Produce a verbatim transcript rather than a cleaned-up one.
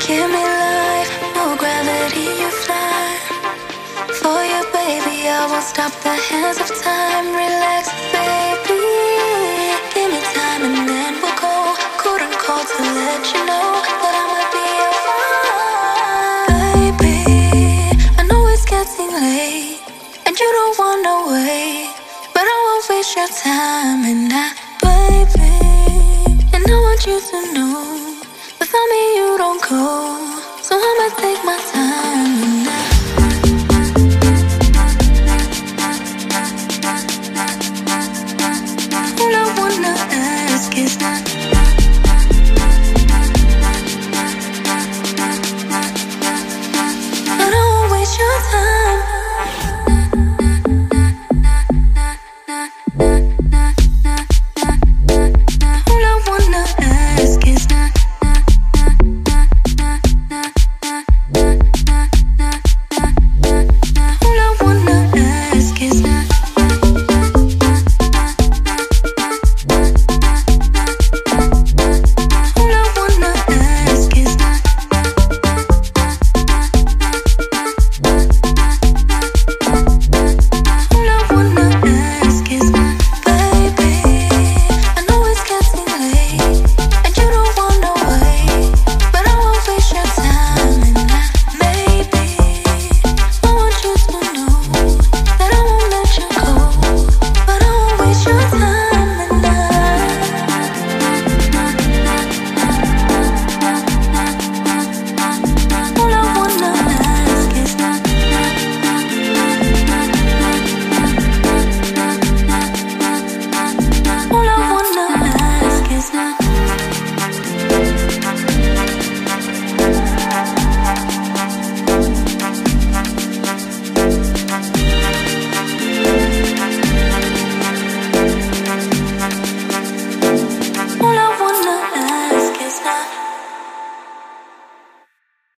Give me life, no gravity, you fly. For you, baby, I won't stop the hands of time. Relax, baby. Give me time and then we'll go. Couldn't call to let you know that I'ma be alright. Baby, I know it's getting late and you don't wanna wait, but I won't waste your time. And I, baby, and I want you to know, without me you don't go, so I'ma take my time. And I, all I wanna ask is not, I don't wanna waste your time. All I wanna ask is not, all I wanna ask is not, all I wanna ask is not, all I wanna ask is not, baby, I know it's getting late and you don't wanna wait, but I won't waste your time. And I, maybe, I want you to know that I won't let you go, but I won't waste your time. And I, all I wanna ask is not, all I wanna ask is not, all I wanna ask is not.